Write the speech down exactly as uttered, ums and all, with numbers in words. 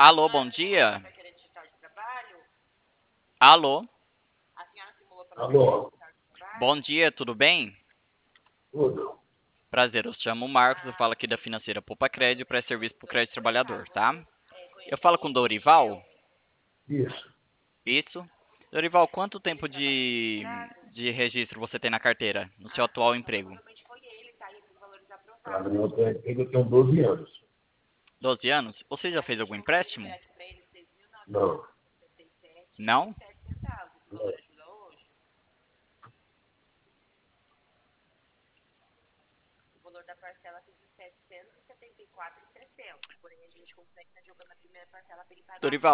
Alô, bom dia. Alô, Alô, bom dia, tudo bem? tudo? Prazer, eu chamo o Marcos, eu falo aqui da financeira Poupa Crédito para serviço para o crédito trabalhador, tá? Eu falo com o Dorival? Isso. Isso. Dorival, quanto tempo de, de registro você tem na carteira, no seu atual emprego? Tá, no meu tempo, eu tenho doze anos. Doze anos? Você já fez algum empréstimo? Não, Não? não. Dorival,